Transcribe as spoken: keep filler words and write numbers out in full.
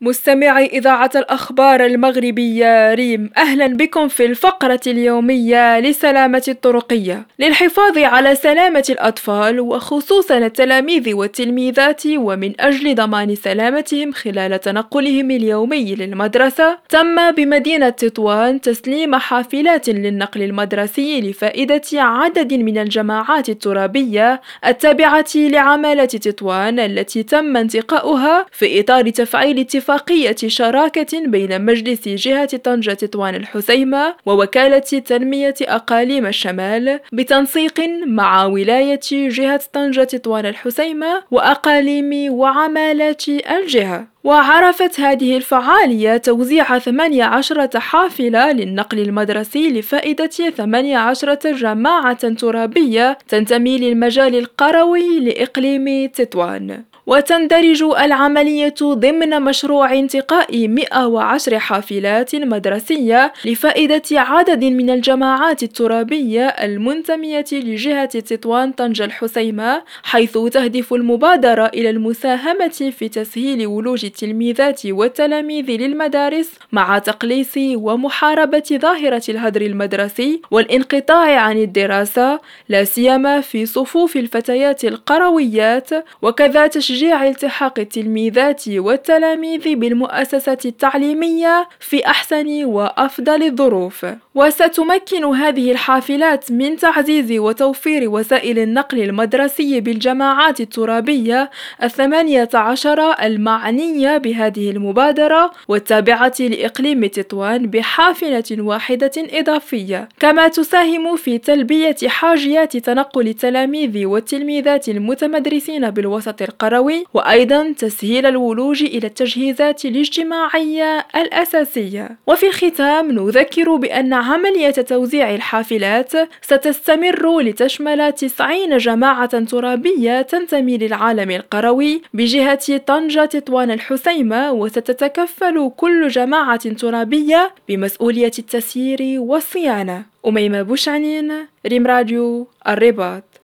مستمعي إذاعة الأخبار المغربية ريم، أهلا بكم في الفقرة اليومية لسلامة الطرقية. للحفاظ على سلامة الأطفال وخصوصا التلاميذ والتلميذات ومن أجل ضمان سلامتهم خلال تنقلهم اليومي للمدرسة، تم بمدينة تطوان تسليم حافلات للنقل المدرسي لفائدة عدد من الجماعات الترابية التابعة لعمالة تطوان التي تم انتقاؤها في إطار تفعيل اتفاق اتفاقية شراكة بين مجلس جهة طنجة تطوان الحسيمة ووكالة تنمية أقاليم الشمال بتنسيق مع ولاية جهة طنجة تطوان الحسيمة وأقاليم وعمالات الجهة. وعرفت هذه الفعالية توزيع ثمانية عشرة حافلة للنقل المدرسي لفائدة ثمانية عشرة جماعة ترابية تنتمي للمجال القروي لإقليم تطوان. وتندرج العملية ضمن مشروع انتقاء مئة وعشر حافلات مدرسية لفائدة عدد من الجماعات الترابية المنتمية لجهة تطوان طنجة الحسيمة، حيث تهدف المبادرة إلى المساهمة في تسهيل ولوج التلميذات والتلاميذ للمدارس مع تقليص ومحاربة ظاهرة الهدر المدرسي والانقطاع عن الدراسة، لا سيما في صفوف الفتيات القرويات، وكذا تشجيع التحاق التلميذات والتلاميذ بالمؤسسات التعليمية في أحسن وأفضل الظروف. وستمكن هذه الحافلات من تعزيز وتوفير وسائل النقل المدرسي بالجماعات الترابية الثمانية عشر المعنية بهذه المبادرة والتابعة لإقليم تطوان بحافلة واحدة إضافية، كما تساهم في تلبية حاجيات تنقل التلاميذ والتلميذات المتمدرسين بالوسط القروي، وأيضا تسهيل الولوج إلى التجهيزات الاجتماعية الأساسية. وفي الختام نذكر بأن عملية توزيع الحافلات ستستمر لتشمل تسعين جماعة ترابية تنتمي للعالم القروي بجهة طنجة تطوان الحسيمة، وستتكفل كل جماعة ترابية بمسؤولية التسيير والصيانة. أميمة بوشعنين، ريم راديو الرباط.